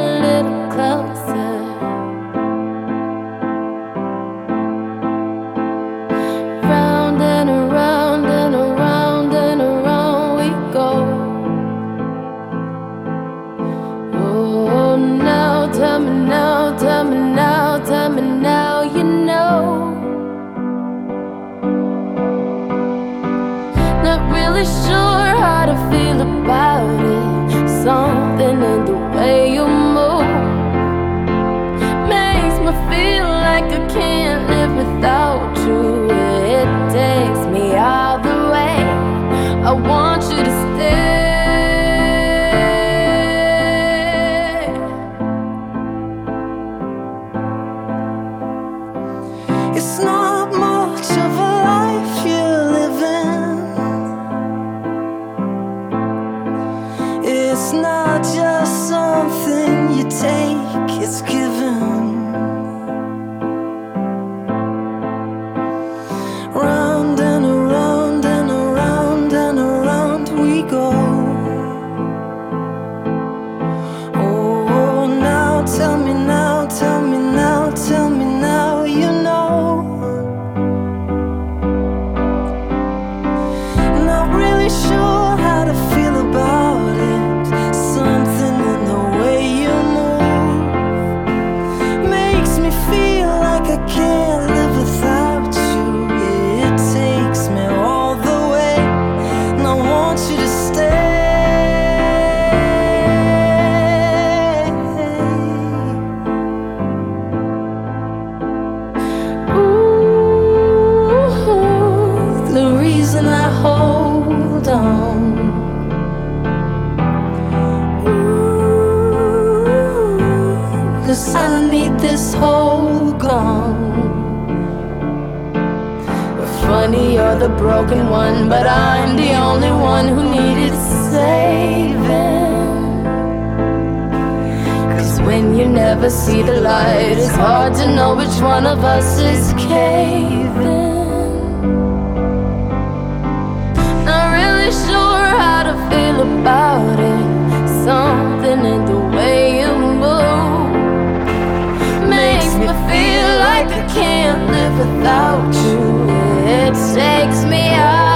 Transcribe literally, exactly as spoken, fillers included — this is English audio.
a little closer. Round and around and around and around we go. Oh, now tell me now, tell me now, tell me now, you know. Not really sure how to feel about it. Something in the way you move makes me feel like I can't live without you. It takes me all the way. I want you to stay. It's not much of a life you're living. It's not just something you take, it's given. Round and around and around and around we go. Oh, now tell me now, tell me now, tell me now, you know. Not really sure how to feel about it. Something in the way you move makes me feel like I can't live without you. It takes me all the way, and I want you to stay. Ooh, the reason I hold on. Ooh, 'cause I need this hole gone. Funny, you're the broken one, but I'm the only one who needed saving. 'Cause when you never see the light, it's hard to know which one of us is caving. Not really sure how to feel about it. Something in the way you move makes me feel like I can't live without you. It takes me out.